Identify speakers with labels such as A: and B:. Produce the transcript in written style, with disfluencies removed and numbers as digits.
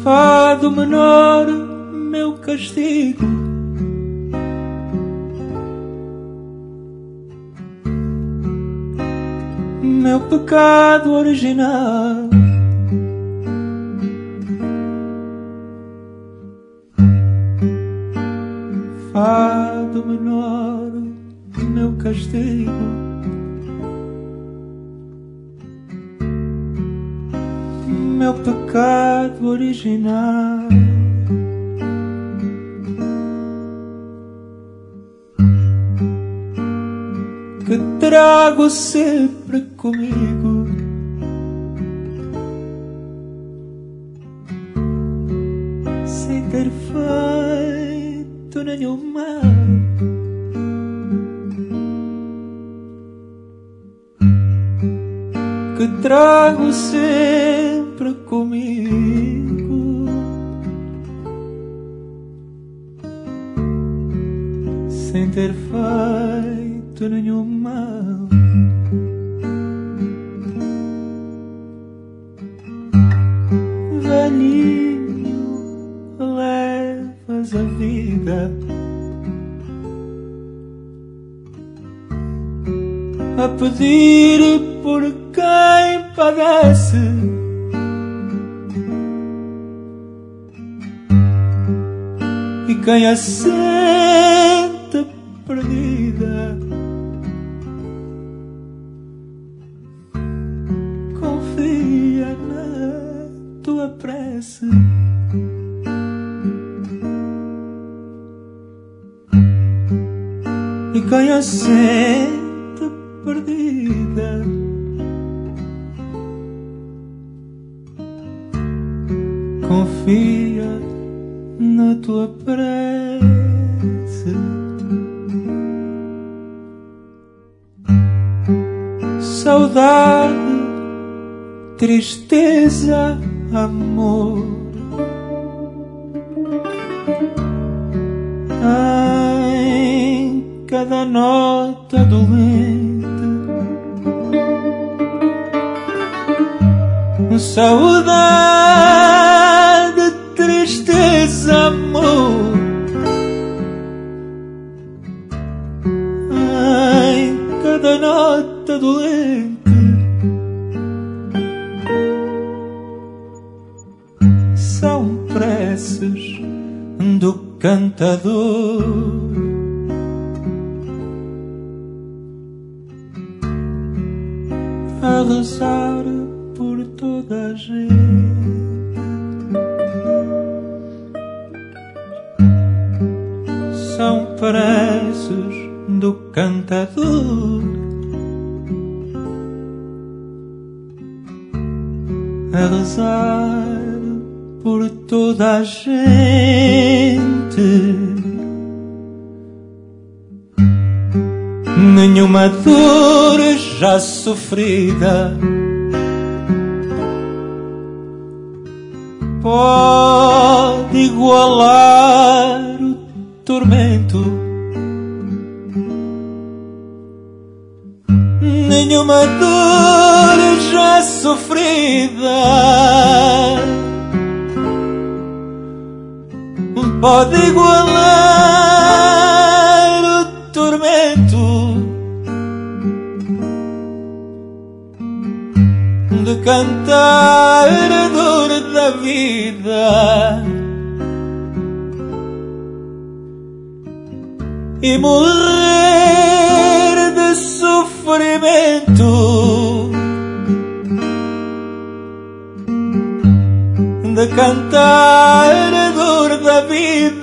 A: Fado menor, meu castigo. Meu pecado original. Fado menor, meu castigo. Meu pecado original. Que trago sempre comigo. Sem ter feito nenhum mal. Que trago sempre comigo. Sem ter feito nenhum mal. Velhinho, levas a vida a pedir por quem padece. E quem a sente perdida confia na tua prece. E quem a sente perdida confia na tua prece. Saudade, tristeza, amor. Em cada nota dolente, saudade, tristeza, amor. Em cada nota dolente, são preces do cantador. A rezar por toda a gente. São preces do cantador. A rezar por toda a gente. Nenhuma dor já sofrida pode igualar o tormento. Nenhuma dor já sofrida pode igualar o tormento de cantar a dor da vida e morrer de sofrimento, de cantar a dor da vida